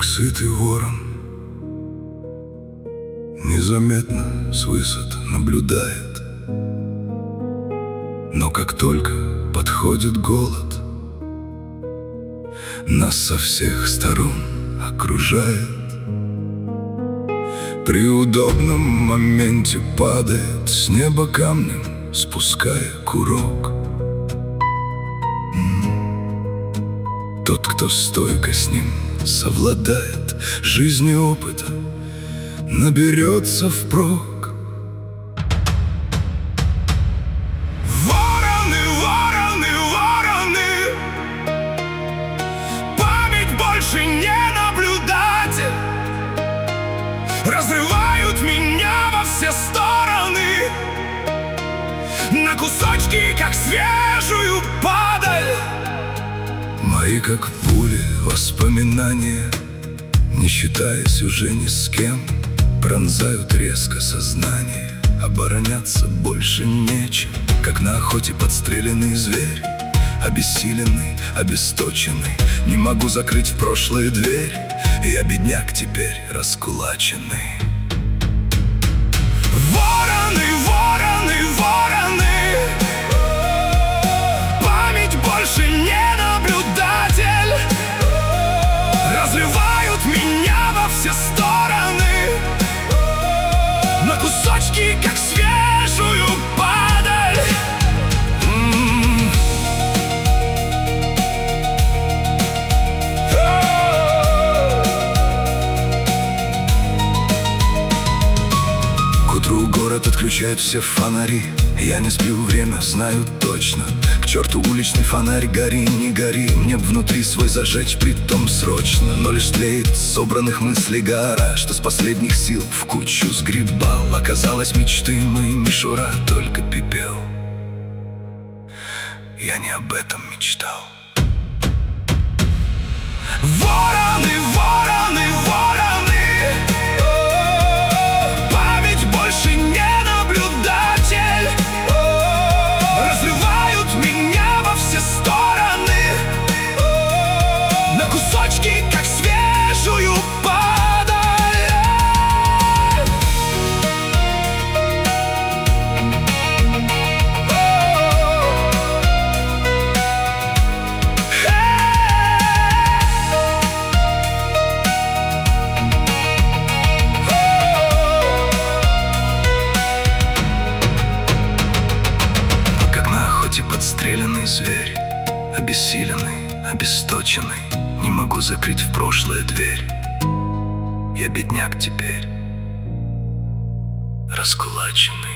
как сытый ворон, незаметно с высот наблюдает. Но как только подходит голод, нас со всех сторон окружает. При удобном моменте падает с неба камнем, спуская курок. Тот, кто стойко с ним совладает, жизни опыта наберется впрок. Вороны, вороны, вороны, память больше не наблюдатель, разрывают меня во все стороны на кусочки, как свежую падаль. Мои, как пули, воспоминания, не считаясь уже ни с кем, пронзают резко сознание. Обороняться больше нечем, как на охоте подстреленный зверь. Обессиленный, обесточенный, не могу закрыть в прошлое дверь. Я бедняк теперь раскулаченный. Вороны, вороны, вороны, память больше не наблюдатель, разрывают меня во все стороны на кусочки, как свежую падаль. К утру город отключает все фонари. Я не сплю, время знаю точно. К черту уличный фонарь, гори, не гори. Мне б внутри свой зажечь, притом срочно. Но лишь тлеет собранных мыслей гора, что с последних сил в кучу сгребал. Оказалось, мечты мои мишура, только пепел. Я не об этом мечтал. Вороны, вороны, вороны, память больше не наблюдатель, разрывают меня во все стороны на кусочки, как свежую падаль. Как на охоте подстреленный зверь, обессиленный, обесточенный, не могу закрыть в прошлое дверь. Я бедняк теперь раскулаченный.